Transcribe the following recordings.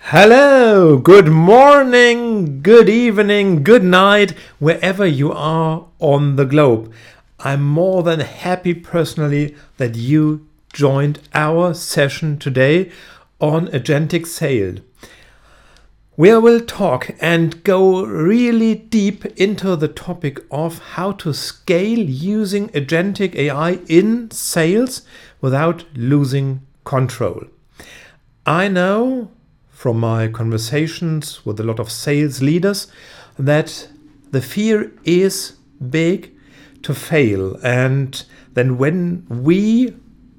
Hello, good morning, good evening, good night, wherever you are on the globe. I'm more than happy personally that you joined our session today on Agentic Sales, where we'll talk and go really deep into the topic of how to scale using Agentic AI in sales without losing control. I know from my conversations with a lot of sales leaders that the fear is big to fail, and then when we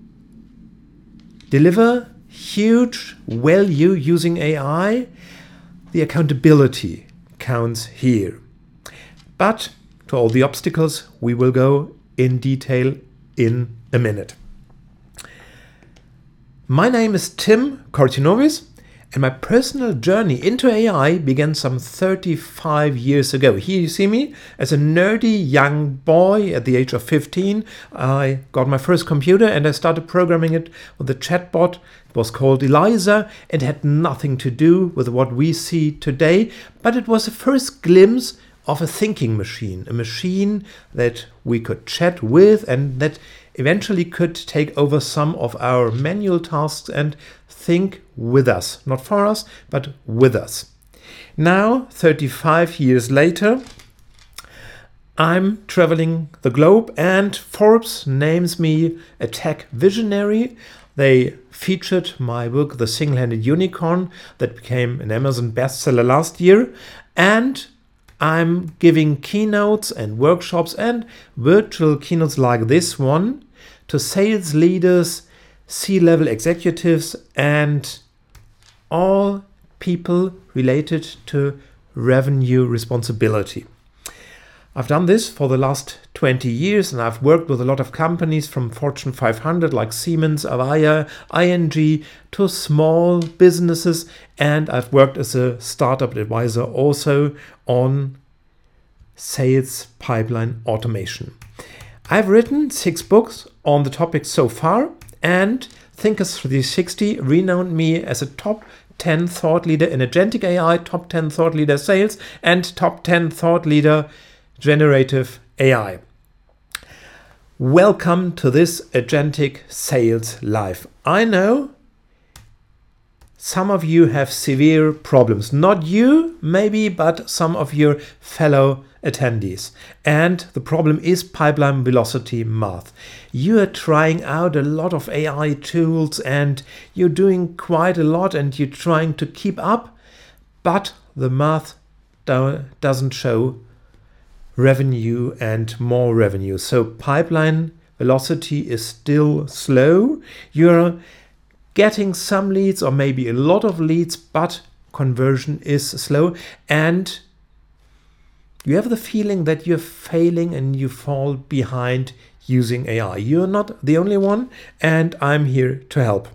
deliver huge value using AI, the accountability counts here. But to all the obstacles, we will go in detail in a minute. My name is Tim Kortinovis, and my personal journey into AI began some 35 years ago. Here you see me as a nerdy young boy at the age of 15. I got my first computer and I started programming it with a chatbot. It was called Eliza and had nothing to do with what we see today, but it was the first glimpse of a thinking machine, a machine that we could chat with and that eventually could take over some of our manual tasks and think with us. Not for us, but with us. Now, 35 years later, I'm traveling the globe and Forbes names me a tech visionary. They featured my book, The Single-Handed Unicorn, that became an Amazon bestseller last year. And I'm giving keynotes and workshops and virtual keynotes like this one to sales leaders, C-level executives, and all people related to revenue responsibility. I've done this for the last 20 years and I've worked with a lot of companies from Fortune 500 like Siemens, Avaya, ING to small businesses, and I've worked as a startup advisor also on sales pipeline automation. I've written 6 books on the topic so far, and Thinkers360 renowned me as a top 10 thought leader in Agentic AI, top 10 thought leader sales, and top 10 thought leader generative AI. Welcome to this Agentic Sales Live. I know some of you have severe problems. Not you, maybe, but some of your fellow attendees. And the problem is pipeline velocity math. You are trying out a lot of AI tools and you're doing quite a lot and you're trying to keep up, but the math doesn't show revenue and more revenue. So pipeline velocity is still slow. You're getting some leads or maybe a lot of leads, but conversion is slow. And you have the feeling that you're failing and you fall behind using AI. You're not the only one, and I'm here to help.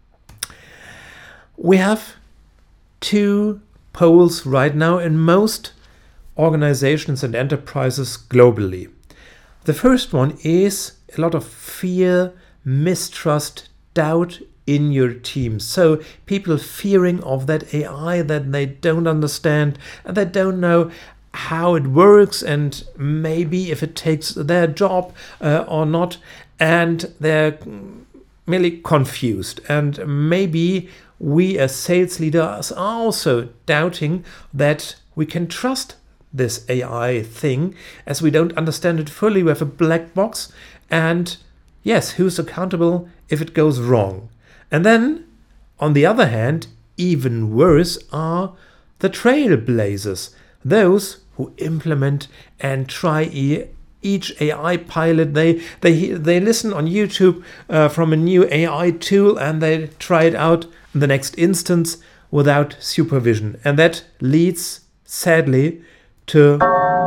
We have 2 poles right now in most organizations and enterprises globally. The first one is a lot of fear, mistrust, doubt in your team. So people fearing of that AI that they don't understand and they don't know how it works and maybe if it takes their job or not, and they're merely confused. And maybe we as sales leaders are also doubting that we can trust this AI thing as we don't understand it fully. We have a black box, and yes, who's accountable if it goes wrong? And then, on the other hand, even worse are the trailblazers, those who implement and try each AI pilot. They listen on YouTube from a new AI tool and they try it out in the next instance without supervision. And that leads, sadly, to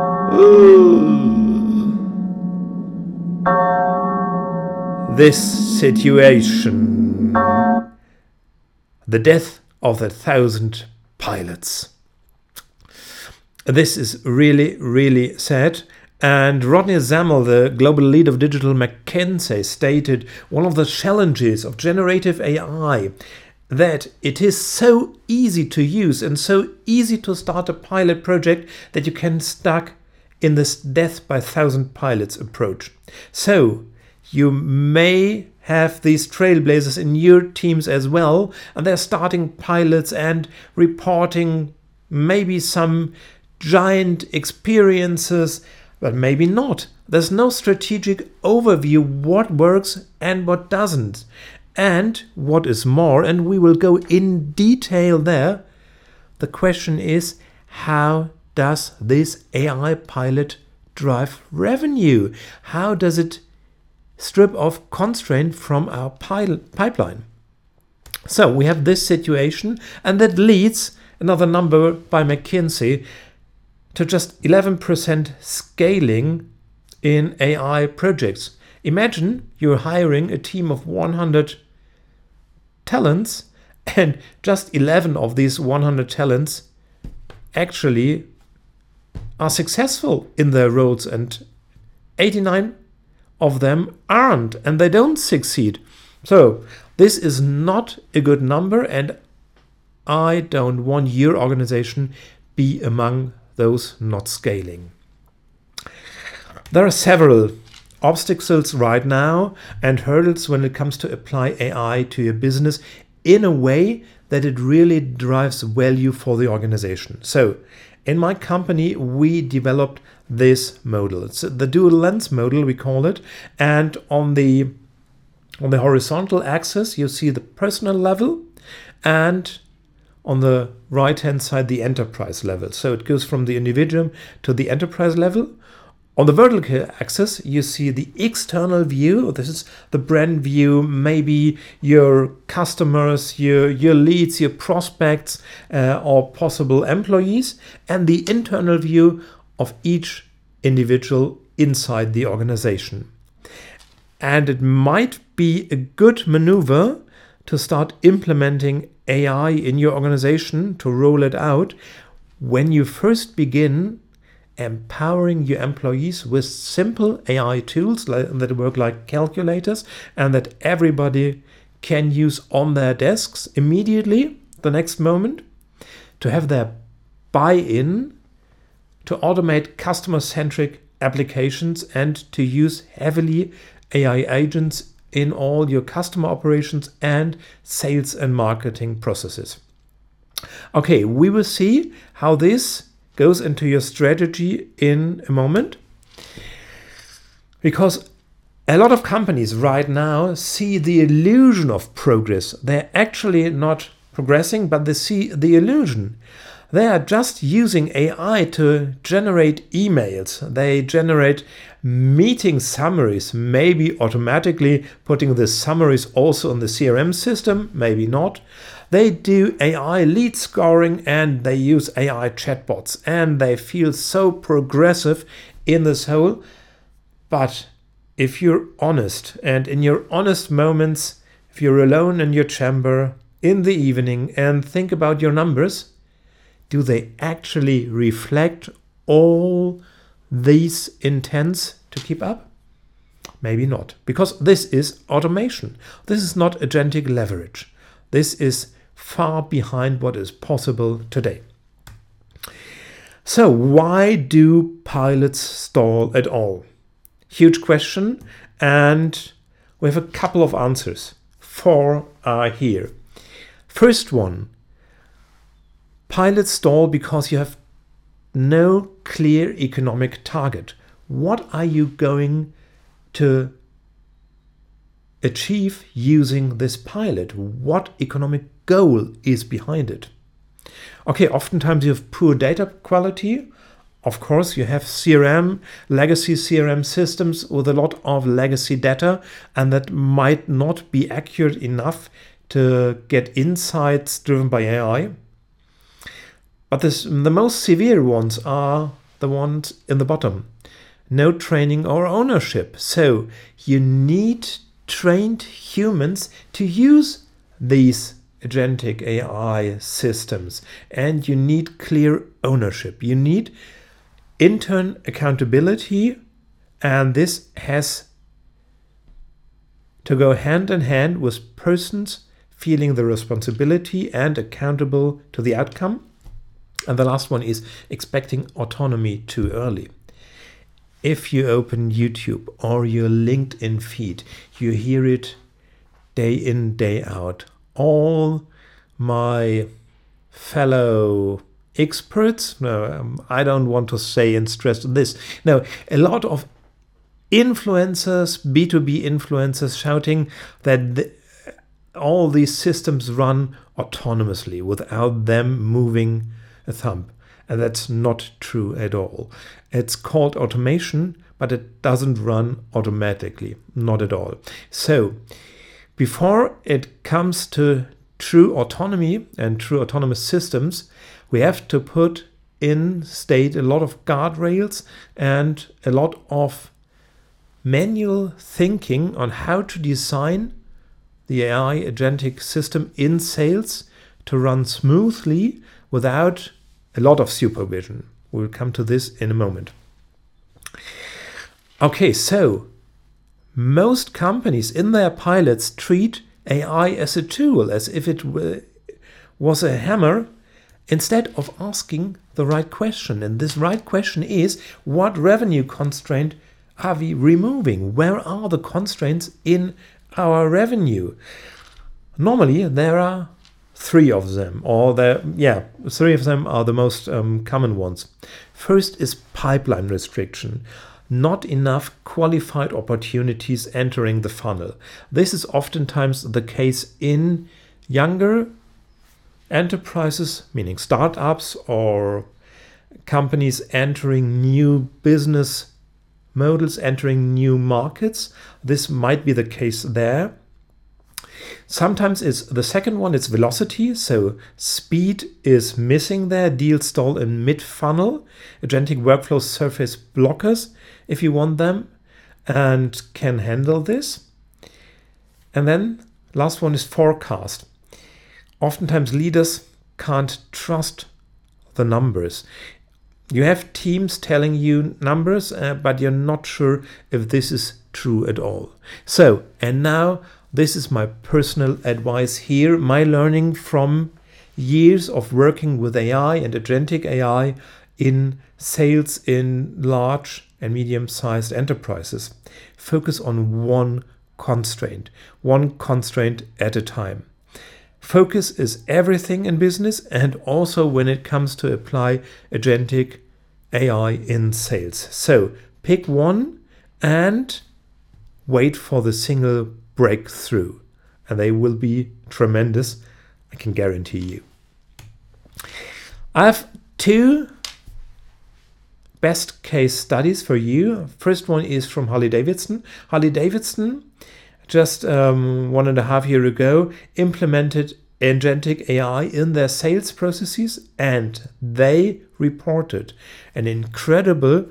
this situation: the death of 1,000 pilots. This is really, really sad. And Rodney Zammel, the global lead of digital McKinsey, stated one of the challenges of generative AI that it is so easy to use and so easy to start a pilot project that you can stuck in this death by 1,000 pilots approach. So you may have these trailblazers in your teams as well, and they're starting pilots and reporting maybe some giant experiences, but maybe not. There's no strategic overview what works and what doesn't. And what is more, and we will go in detail there, the question is, how does this AI pilot drive revenue? How does it strip off constraint from our pipeline? So we have this situation, and that leads, another number by McKinsey, to just 11% scaling in AI projects. Imagine you're hiring a team of 100 talents, and just 11 of these 100 talents actually are successful in their roles, and 89 of them aren't, and they don't succeed. So this is not a good number, and I don't want your organization be among those not scaling. There are several obstacles right now and hurdles when it comes to apply AI to your business in a way that it really drives value for the organization. So in my company, we developed this model. It's the dual lens model, we call it. And on the horizontal axis, you see the personal level, and on the right-hand side, the enterprise level. So it goes from the individual to the enterprise level. On the vertical axis, you see the external view. This is the brand view, maybe your customers, your leads, your prospects, or possible employees, and the internal view of each individual inside the organization. And it might be a good maneuver to start implementing AI in your organization, to roll it out, when you first begin empowering your employees with simple AI tools that work like calculators and that everybody can use on their desks immediately, the next moment, to have their buy-in, to automate customer-centric applications, and to use heavily AI agents in all your customer operations and sales and marketing processes. Okay, we will see how this goes into your strategy in a moment, because a lot of companies right now see the illusion of progress. They're actually not progressing, but they see the illusion. They are just using AI to generate emails. They generate meeting summaries, maybe automatically putting the summaries also in the CRM system, maybe not. They do AI lead scoring, and they use AI chatbots, and they feel so progressive in this whole. But if you're honest, and in your honest moments, if you're alone in your chamber in the evening and think about your numbers, do they actually reflect all these intents to keep up? Maybe not, because this is automation. This is not agentic leverage. This is far behind what is possible today. So why do pilots stall at all? Huge question, and we have a couple of answers. 4 are here. First one, pilots stall because you have no clear economic target. What are you going to achieve using this pilot? What economic goal is behind it? Okay, oftentimes you have poor data quality. Of course, you have legacy CRM systems with a lot of legacy data, and that might not be accurate enough to get insights driven by AI. But the most severe ones are the ones in the bottom. No training or ownership. So you need trained humans to use these agentic AI systems, and you need clear ownership. You need intern accountability, and this has to go hand in hand with persons feeling the responsibility and accountable to the outcome. And the last one is expecting autonomy too early. If you open YouTube or your LinkedIn feed, you hear it day in, day out. All my fellow experts, no, I don't want to say and stress this. No, a lot of influencers, B2B influencers shouting that all these systems run autonomously without them moving a thumb. And that's not true at all. It's called automation, but it doesn't run automatically, not at all. So before it comes to true autonomy and true autonomous systems, we have to put in state a lot of guardrails and a lot of manual thinking on how to design the AI agentic system in sales to run smoothly without a lot of supervision. We'll come to this in a moment. Okay, so most companies in their pilots treat AI as a tool, as if it was a hammer, instead of asking the right question. And this right question is, what revenue constraint are we removing? Where are the constraints in our revenue? Normally, there are three of them, three of them are the most common ones. First is pipeline restriction. Not enough qualified opportunities entering the funnel. This is oftentimes the case in younger enterprises, meaning startups or companies entering new business models, entering new markets. This might be the case there. Sometimes it's the second one, it's velocity. So speed is missing there. Deal stall in mid-funnel. Agentic workflows surface blockers if you want them and can handle this. And then last one is forecast. Oftentimes leaders can't trust the numbers. You have teams telling you numbers, but you're not sure if this is true at all. So, and now this is my personal advice here, my learning from years of working with AI and agentic AI in sales in large and medium-sized enterprises. Focus on one constraint at a time. Focus is everything in business, and also when it comes to apply agentic AI in sales. So pick one and wait for the single breakthrough, and they will be tremendous, I can guarantee you. I have two best case studies for you. First one is from Harley-Davidson. Harley-Davidson just 1.5 years ago implemented agentic AI in their sales processes, and they reported an incredible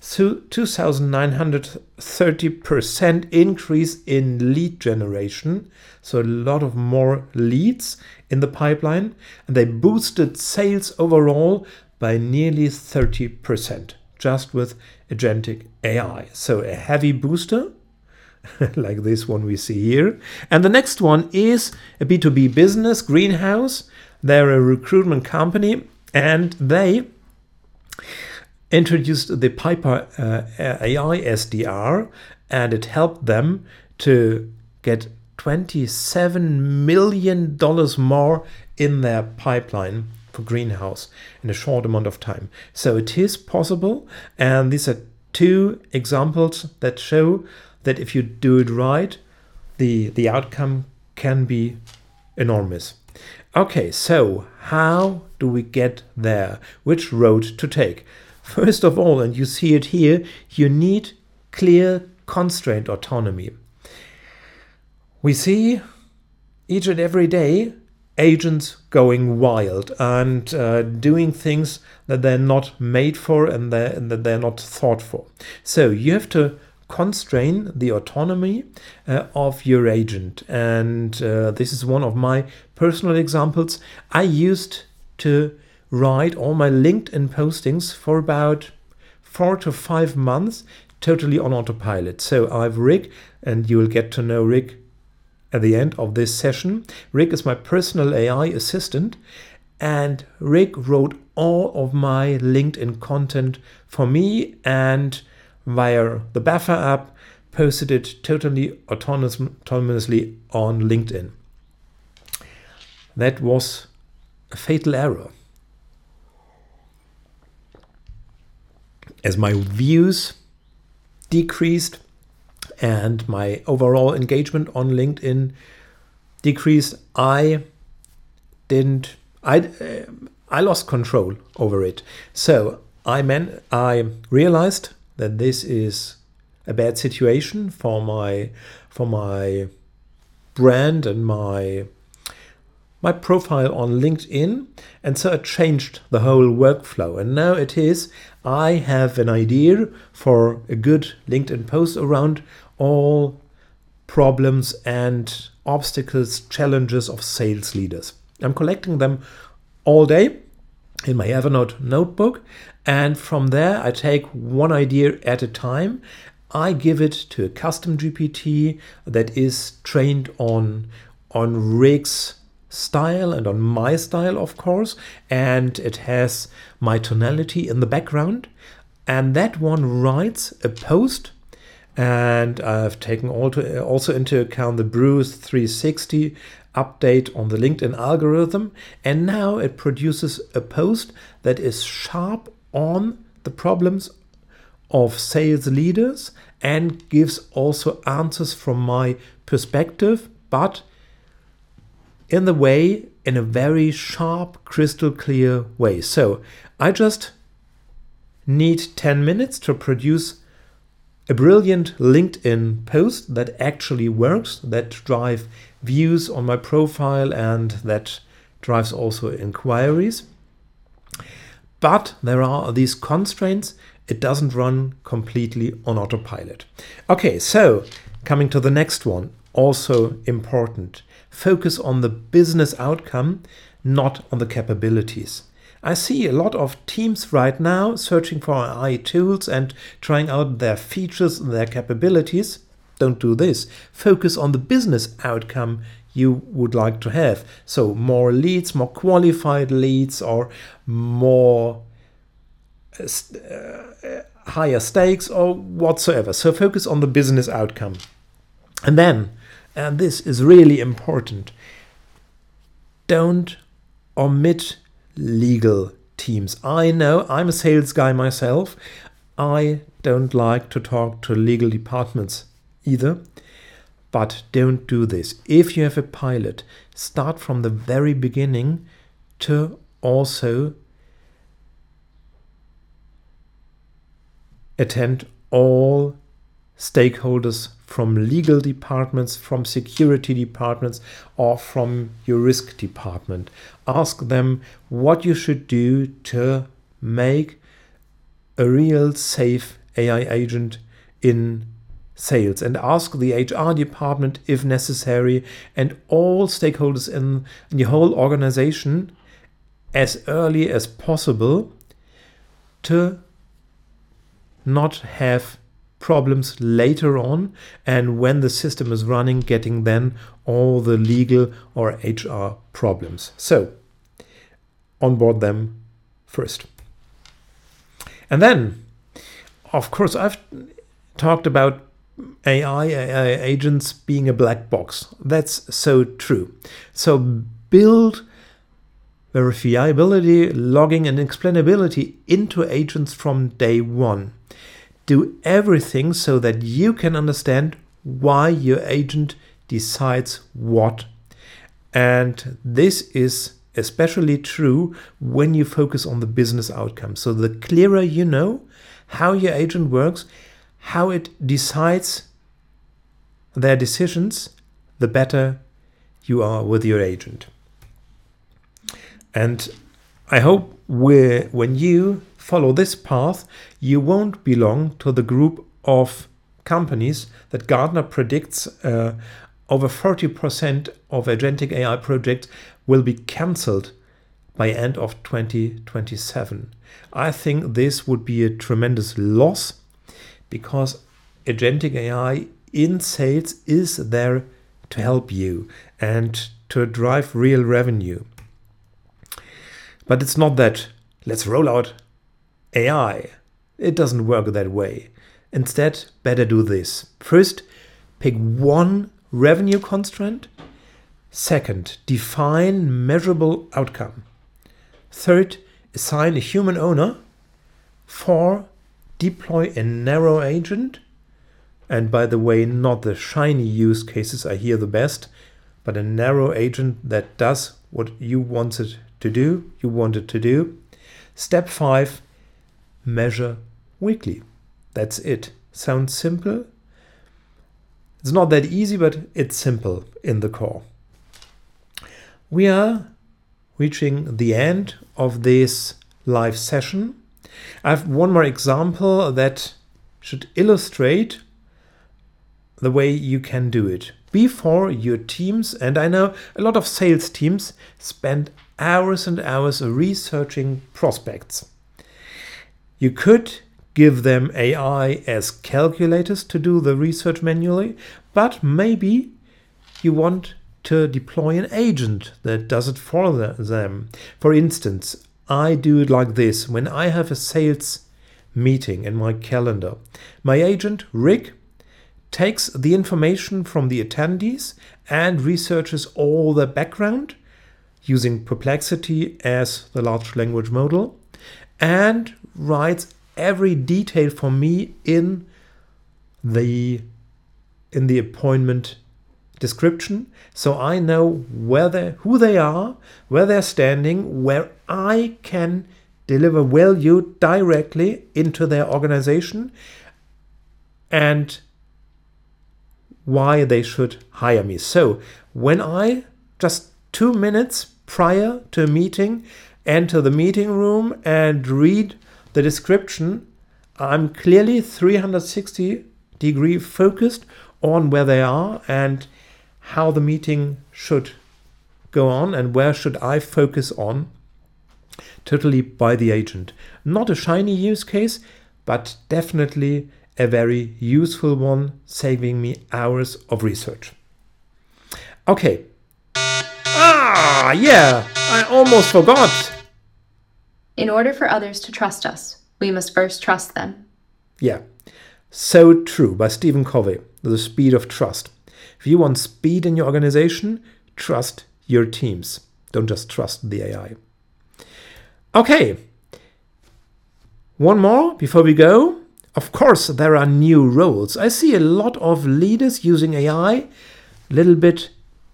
2,930% increase in lead generation. So a lot of more leads in the pipeline, and they boosted sales overall by nearly 30% just with agentic AI. So a heavy booster like this one we see here. And the next one is a B2B business, Greenhouse. They're a recruitment company, and they introduced the Piper AI SDR, and it helped them to get $27 million more in their pipeline for Greenhouse in a short amount of time. So it is possible, and these are two examples that show that if you do it right, the outcome can be enormous. Okay, so how do we get there? Which road to take? First of all, and you see it here, you need clear constraint autonomy. We see each and every day agents going wild and doing things that they're not made for and that they're not thought for. So you have to constrain the autonomy of your agent. And this is one of my personal examples. I used to write all my LinkedIn postings for about 4 to 5 months, totally on autopilot. So I have Rick, and you will get to know Rick at the end of this session. Rick is my personal AI assistant, and Rick wrote all of my LinkedIn content for me and via the Buffer app posted it totally autonomously on LinkedIn. That was a fatal error, as my views decreased and my overall engagement on LinkedIn decreased. I lost control over it. So I realized that this is a bad situation for my brand and my profile on LinkedIn, and so I changed the whole workflow. And now it is, I have an idea for a good LinkedIn post around all problems and obstacles, challenges of sales leaders. I'm collecting them all day in my Evernote notebook, and from there I take one idea at a time. I give it to a custom GPT that is trained on Rick's style and on my style, of course, and it has my tonality in the background, and that one writes a post. And I've taken also into account the Bruce 360 update on the LinkedIn algorithm, and now it produces a post that is sharp on the problems of sales leaders and gives also answers from my perspective, but in a very sharp, crystal clear way. So I just need 10 minutes to produce a brilliant LinkedIn post that actually works, that drives views on my profile and that drives also inquiries. But there are these constraints. It doesn't run completely on autopilot. Okay, so coming to the next one, also important. Focus on the business outcome, not on the capabilities. I see a lot of teams right now searching for AI tools and trying out their features and their capabilities. Don't do this. Focus on the business outcome you would like to have. So more leads, more qualified leads, or more higher stakes or whatsoever. So focus on the business outcome. And then, and this is really important, don't omit legal teams. I know I'm a sales guy myself. I don't like to talk to legal departments either, but don't do this. If you have a pilot, start from the very beginning to also attend all stakeholders from legal departments, from security departments, or from your risk department. Ask them what you should do to make a real safe AI agent in sales, and ask the HR department if necessary, and all stakeholders in the whole organization as early as possible to not have problems later on, and when the system is running, getting then all the legal or HR problems. So onboard them first. And then, of course, I've talked about AI agents being a black box. That's so true. So build verifiability, logging, and explainability into agents from day one. Do everything so that you can understand why your agent decides what. And this is especially true when you focus on the business outcome. So the clearer you know how your agent works, how it decides their decisions, the better you are with your agent. And I hope when you follow this path, you won't belong to the group of companies that Gartner predicts over 40% of agentic AI projects will be cancelled by end of 2027. I think this would be a tremendous loss, because agentic AI in sales is there to help you and to drive real revenue. But it's not that let's roll out AI. It doesn't work that way. Instead, better do this. First, pick one revenue constraint. Second, define measurable outcome. Third, assign a human owner. 4, deploy a narrow agent. And by the way, not the shiny use cases are here the best, but a narrow agent that does what you want it to do. Step 5, measure weekly. That's it. Sounds simple. It's not that easy, but it's simple in the core. We are reaching the end of this live session. I have one more example that should illustrate the way you can do it. Before your teams, and I know a lot of sales teams spend hours and hours researching prospects. You could give them AI as calculators to do the research manually, but maybe you want to deploy an agent that does it for them. For instance, I do it like this. When I have a sales meeting in my calendar, my agent, Rick, takes the information from the attendees and researches all their background using Perplexity as the large language model and writes every detail for me in the appointment description, so I know who they are, where they're standing, where I can deliver value directly into their organization, and why they should hire me. So when I, just 2 minutes prior to a meeting, enter the meeting room and read the description, I'm clearly 360-degree focused on where they are and how the meeting should go on and where should I focus on, totally by the agent. Not a shiny use case, but definitely a very useful one, saving me hours of research. Okay. Yeah, I almost forgot. In order for others to trust us, we must first trust them. Yeah, so true, by Stephen Covey, The Speed of Trust. If you want speed in your organization, trust your teams. Don't just trust the AI. Okay, one more before we go. Of course, there are new roles. I see a lot of leaders using AI, a little bit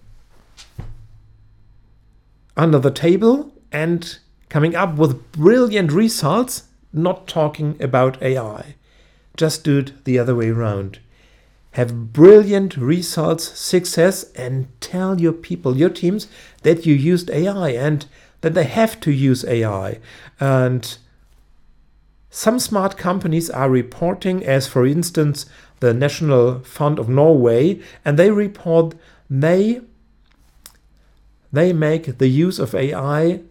under the table and coming up with brilliant results, not talking about AI. Just do it the other way around. Have brilliant results, success, and tell your people, your teams, that you used AI and that they have to use AI. And some smart companies are reporting, as for instance, the National Fund of Norway, and they report they make the use of AI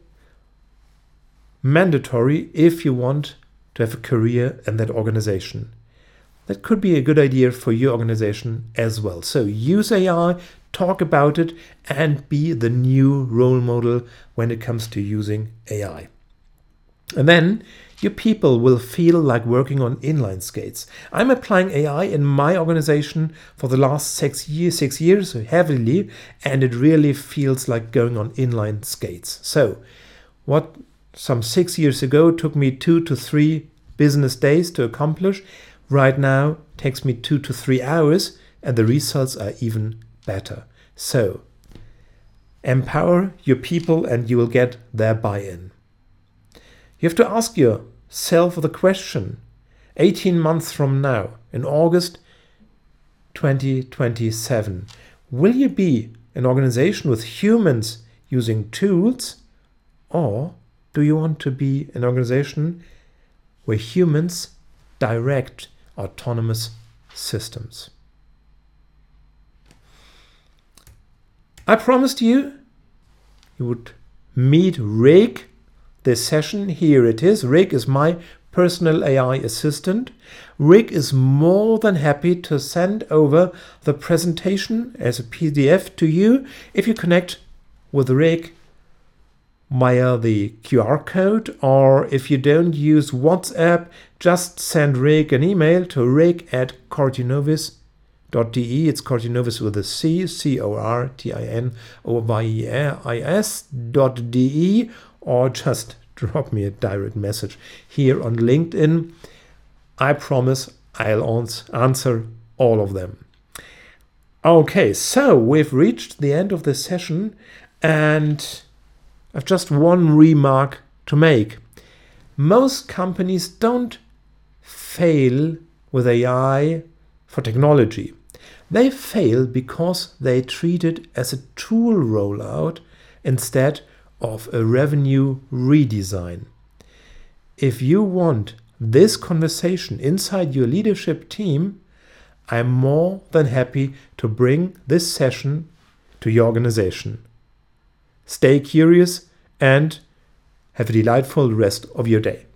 mandatory if you want to have a career in that organization. That could be a good idea for your organization as well. So use AI, talk about it, and be the new role model when it comes to using AI. And then your people will feel like working on inline skates. I'm applying AI in my organization for the last 6 years heavily, and it really feels like going on inline skates. So what some 6 years ago took me 2 to 3 business days to accomplish, right now takes me 2 to 3 hours, and the results are even better. So empower your people and you will get their buy-in. You have to ask yourself the question, 18 months from now, in August 2027, will you be an organization with humans using tools, or do you want to be an organization where humans direct autonomous systems? I promised you would meet Rick this session. Here it is. Rick is my personal AI assistant, Rick is more than happy to send over the presentation as a PDF to you if you connect with Rick via the QR code, or if you don't use WhatsApp, just send Rick an email to rick@cortinovis.de. It's Cortinovis with a C, CORTINOVIS.de, or just drop me a direct message here on LinkedIn. I promise I'll answer all of them. Okay, so we've reached the end of this session, and I've just one remark to make. Most companies don't fail with AI for technology. They fail because they treat it as a tool rollout instead of a revenue redesign. If you want this conversation inside your leadership team, I'm more than happy to bring this session to your organization. Stay curious and have a delightful rest of your day.